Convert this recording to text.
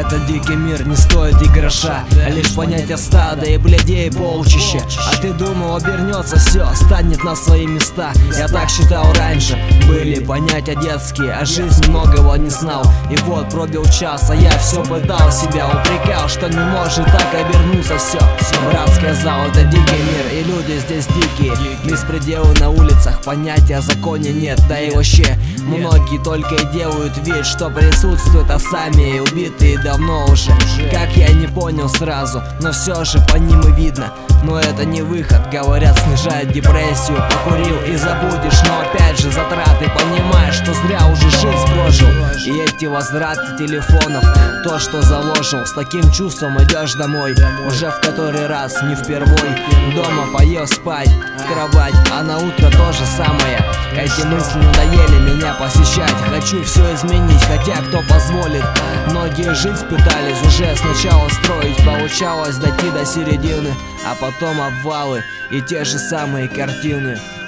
Этот дикий мир не стоит и гроша, а лишь понятие стада и блядей полчища. А ты думал, обернется все, станет на свои места. Я так считал раньше, были понятия детские, а жизнь многого не знал. И вот пробил час, а я все пытал себя, упрекал, что не может так обернуться все. Брат сказал, это дикий мир, и люди здесь дикие. Беспределы на улицах, понятия о законе нет. Да и вообще, многие только и делают вид, что присутствуют, а сами убитые давно уже. Как я не понял сразу, но все же по ним и видно. Но это не выход, говорят, снижает депрессию. Покурил и забудешь, но опять же затраты. Понимаешь, что зря уже жизнь прожил. И эти возвраты телефонов, то, что заложил. С таким чувством идешь домой, уже в который раз, не впервой. Дома поел спать, в кровать, а на утро то же самое. Эти мысли надоели меня посещать. Хочу все изменить, хотя кто позволит. Многие жить пытались уже сначала строить. Получалось дойти до середины, а потом обвалы и те же самые картины.